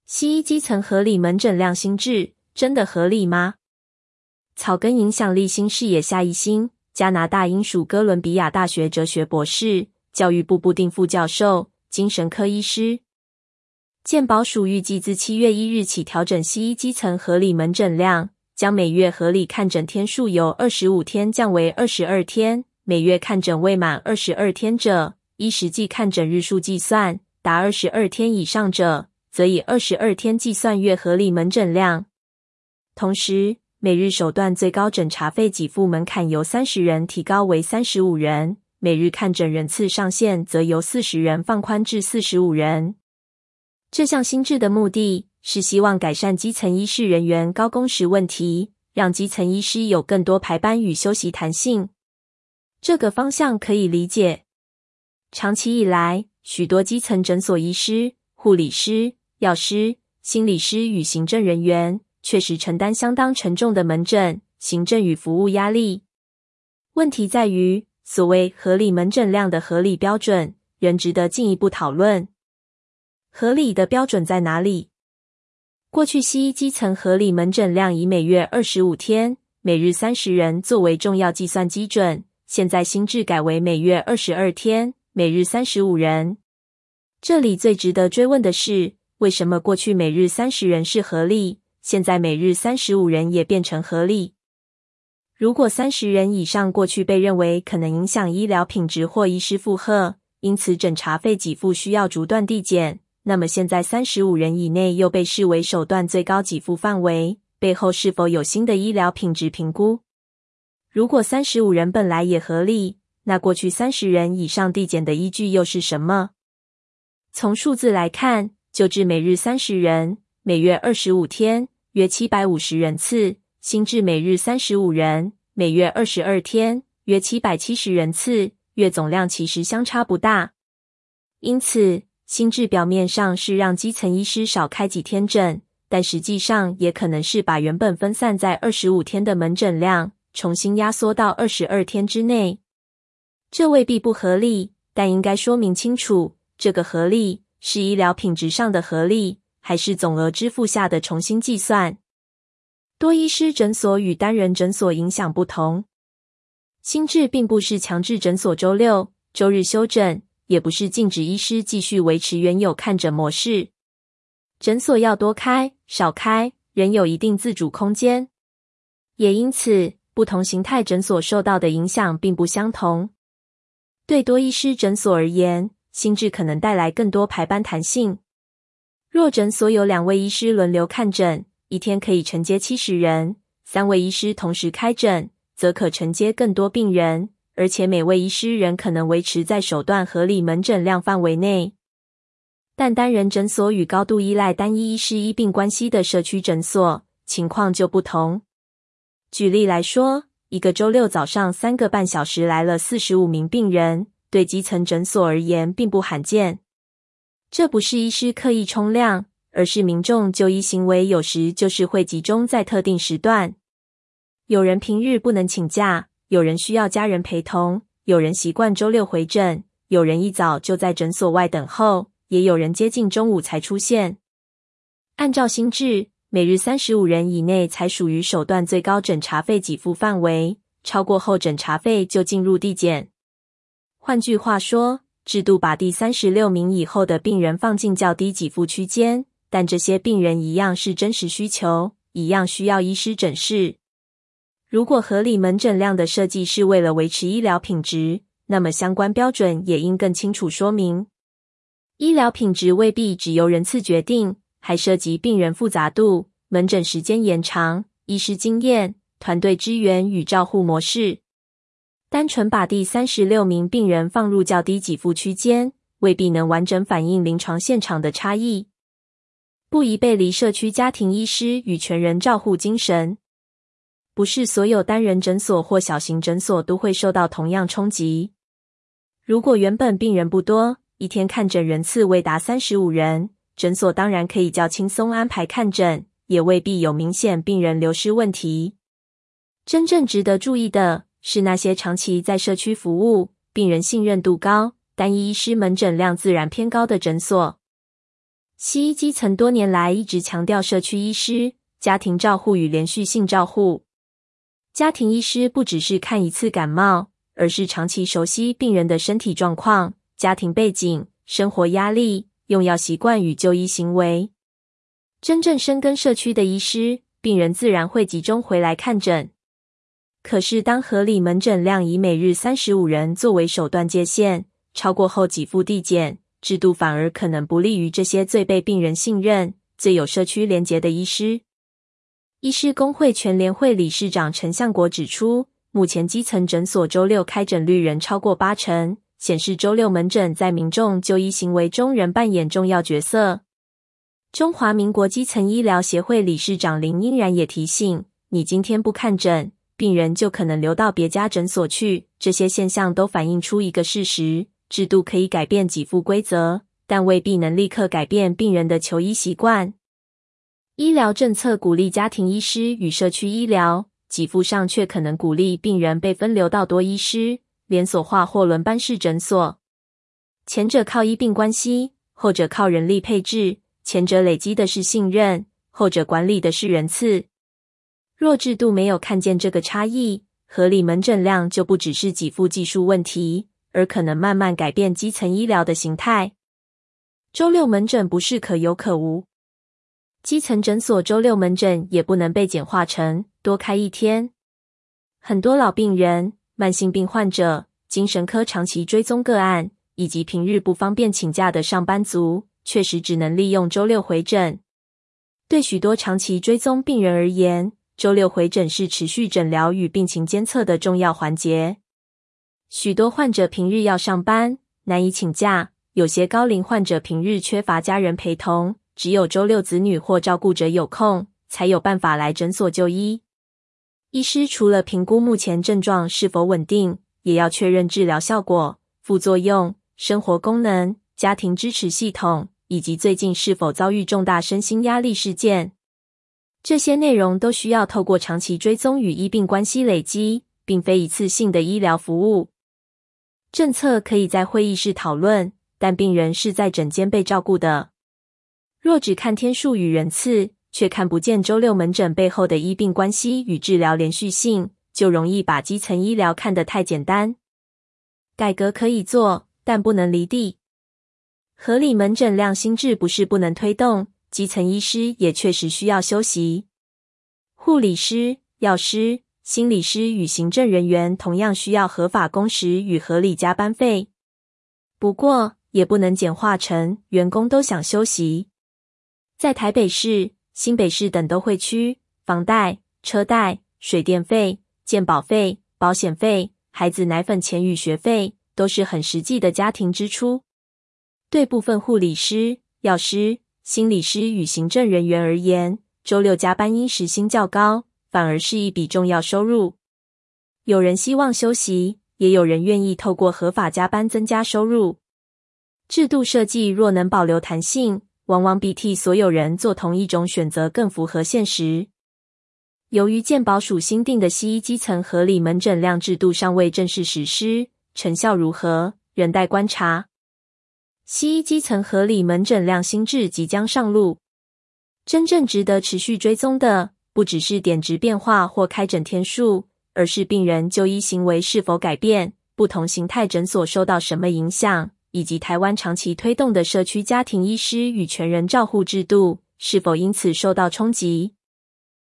西医基层合理门诊量新制，真的合理吗？草根影响力新视野夏一新，加拿大英属哥伦比亚大学哲学博士，教育部部定副教授，精神科医师。健保署预计自7月1日起调整西医基层合理门诊量，将每月合理看诊天数由25天降为22天，每月看诊未满22天者，依实际看诊日数计算，达22天以上者，则以22天计算月合理门诊量。同时，每日首段最高诊查费给付门槛由30人提高为35人，每日看诊人次上限则由40人放宽至45人。这项新制的目的是希望改善基层医事人员高工时问题，让基层医师有更多排班与休息弹性。这个方向可以理解。长期以来，许多基层诊所医师、护理师、药师、心理师与行政人员确实承担相当沉重的门诊、行政与服务压力。问题在于，所谓合理门诊量的合理标准，仍值得进一步讨论。合理的标准在哪里？过去西医基层合理门诊量以每月25天、每日30人作为重要计算基准，现在新制改为每月22天、每日35人。这里最值得追问的是，为什么过去每日30人是合理，现在每日35人也变成合理？如果30人以上过去被认为可能影响医疗品质或医师负荷，因此诊查费给付需要逐段递减，那么现在35人以内又被视为首段最高给付范围，背后是否有新的医疗品质评估？如果35人本来也合理，那过去30人以上递减的依据又是什么？从数字来看，就至每日30人，每月25天，约750人次，新制每日35人，每月22天，约770人次，月总量其实相差不大。因此，新制表面上是让基层医师少开几天诊，但实际上也可能是把原本分散在25天的门诊量，重新压缩到22天之内。这未必不合理，但应该说明清楚，这个合理是医疗品质上的合理，还是总额支付下的重新计算。多医师诊所与单人诊所影响不同。新制并不是强制诊所周六、周日休诊，也不是禁止医师继续维持原有看诊模式。诊所要多开、少开，仍有一定自主空间。也因此，不同形态诊所受到的影响并不相同。对多医师诊所而言，新制可能带来更多排班弹性。若诊所有2位医师轮流看诊，一天可以承接70人，3位医师同时开诊，则可承接更多病人，而且每位医师仍可能维持在首段合理门诊量范围内。但单人诊所与高度依赖单一医师医病关系的社区诊所，情况就不同。举例来说，一个周六早上3个半小时来了45名病人，对基层诊所而言并不罕见。这不是医师刻意冲量，而是民众就医行为有时就是会集中在特定时段。有人平日不能请假，有人需要家人陪同，有人习惯周六回诊，有人一早就在诊所外等候，也有人接近中午才出现。按照新制，每日35人以内才属于首段最高诊查费给付范围，超过后诊查费就进入递减。换句话说，制度把第36名以后的病人放进较低给付区间，但这些病人一样是真实需求，一样需要医师诊视。如果合理门诊量的设计是为了维持医疗品质，那么相关标准也应更清楚说明。医疗品质未必只由人次决定，还涉及病人复杂度、门诊时间延长、医师经验、团队支援与照护模式。单纯把第36名病人放入较低给付区间，未必能完整反映临床现场的差异。不宜背离社区家庭医师与全人照护精神。不是所有单人诊所或小型诊所都会受到同样冲击。如果原本病人不多，一天看诊人次未达35人，诊所当然可以较轻松安排看诊，也未必有明显病人流失问题。真正值得注意的是那些长期在社区服务、病人信任度高、单一医师门诊量自然偏高的诊所。 西医基层多年来一直强调社区医师、家庭照护与连续性照护。家庭医师不只是看一次感冒，而是长期熟悉病人的身体状况、家庭背景、生活压力、用药习惯与就医行为。真正深耕社区的医师，病人自然会集中回来看诊。可是当合理门诊量以每日35人作为手段界限，超过后给付递减，制度反而可能不利于这些最被病人信任、最有社区连结的医师。医师工会全联会理事长陈向国指出，目前基层诊所周六开诊率仍超过80%，显示周六门诊在民众就医行为中仍扮演重要角色。中华民国基层医疗协会理事长林英然也提醒，你今天不看诊，病人就可能流到别家诊所去，这些现象都反映出一个事实，制度可以改变给付规则，但未必能立刻改变病人的求医习惯。医疗政策鼓励家庭医师与社区医疗，给付上却可能鼓励病人被分流到多医师、连锁化或轮班式诊所。前者靠医病关系，后者靠人力配置，前者累积的是信任，后者管理的是人次。若制度没有看见这个差异，合理门诊量就不只是给付技术问题，而可能慢慢改变基层医疗的形态。周六门诊不是可有可无，基层诊所周六门诊也不能被简化成多开一天。很多老病人、慢性病患者、精神科长期追踪个案，以及平日不方便请假的上班族，确实只能利用周六回诊。对许多长期追踪病人而言，周六回诊是持续诊疗与病情监测的重要环节。许多患者平日要上班，难以请假，有些高龄患者平日缺乏家人陪同，只有周六子女或照顾者有空，才有办法来诊所就医。医师除了评估目前症状是否稳定，也要确认治疗效果、副作用、生活功能、家庭支持系统，以及最近是否遭遇重大身心压力事件。这些内容都需要透过长期追踪与医病关系累积，并非一次性的医疗服务。政策可以在会议室讨论，但病人是在诊间被照顾的。若只看天数与人次，却看不见周六门诊背后的医病关系与治疗连续性，就容易把基层医疗看得太简单。改革可以做，但不能离地。合理门诊量新制不是不能推动，基层医师也确实需要休息。护理师、药师、心理师与行政人员同样需要合法工时与合理加班费。不过，也不能简化成员工都想休息。在台北市、新北市等都会区，房贷、车贷、水电费、健保费、保险费、孩子奶粉钱与学费，都是很实际的家庭支出。对部分护理师、药师、心理师与行政人员而言，周六加班因时薪较高，反而是一笔重要收入。有人希望休息，也有人愿意透过合法加班增加收入。制度设计若能保留弹性，往往比替所有人做同一种选择更符合现实。由于健保署新定的西医基层合理门诊量制度尚未正式实施，成效如何，仍待观察。西医基层合理门诊量新制即将上路，真正值得持续追踪的，不只是点值变化或开诊天数，而是病人就医行为是否改变，不同形态诊所受到什么影响，以及台湾长期推动的社区家庭医师与全人照护制度，是否因此受到冲击。